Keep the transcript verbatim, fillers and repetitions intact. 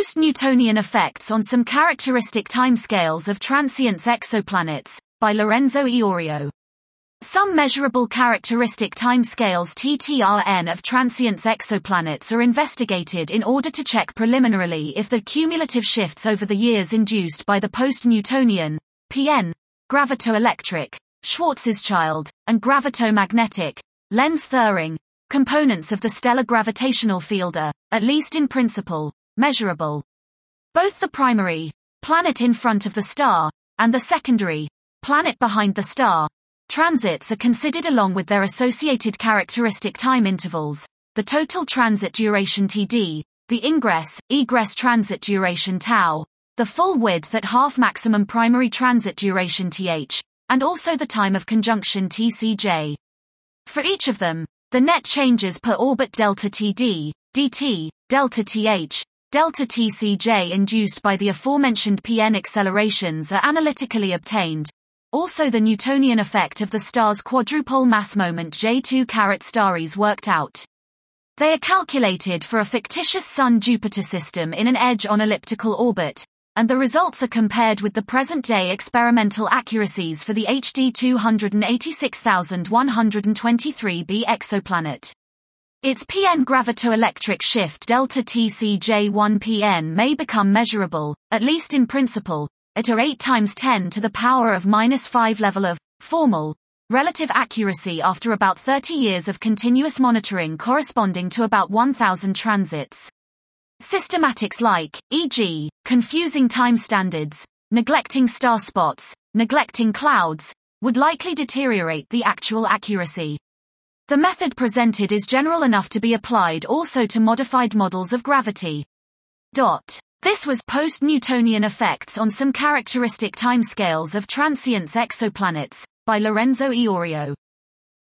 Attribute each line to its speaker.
Speaker 1: Post-Newtonian Effects on Some Characteristic Timescales of Transient Exoplanets, by Lorenzo Iorio. Some measurable characteristic timescales T T R N of transient exoplanets are investigated in order to check preliminarily if the cumulative shifts over the years induced by the post-Newtonian, P N, gravitoelectric, Schwarzschild, and gravitomagnetic, Lenz-Thirring, components of the stellar gravitational field are, at least in principle, measurable. Both the primary, planet in front of the star, and the secondary, planet behind the star, transits are considered along with their associated characteristic time intervals, the total transit duration T D, the ingress-egress transit duration tau, the full width at half maximum primary transit duration T H, and also the time of conjunction T C J. For each of them, the net changes per orbit delta T D, dt, delta T H, delta T C J induced by the aforementioned P N accelerations are analytically obtained. Also the Newtonian effect of the star's quadrupole mass moment J two caret star is worked out. They are calculated for a fictitious Sun-Jupiter system in an edge-on elliptical orbit, and the results are compared with the present-day experimental accuracies for the H D two hundred eighty-six thousand one hundred twenty-three b exoplanet. Its P N gravitoelectric shift delta T C J one P N may become measurable, at least in principle, at a eight times ten to the power of minus five level of formal relative accuracy after about thirty years of continuous monitoring corresponding to about one thousand transits. Systematics like, for example, confusing time standards, neglecting star spots, neglecting clouds, would likely deteriorate the actual accuracy. The method presented is general enough to be applied also to modified models of gravity. Dot. This was Post-Newtonian Effects on Some Characteristic Timescales of Transient Exoplanets, by Lorenzo Iorio.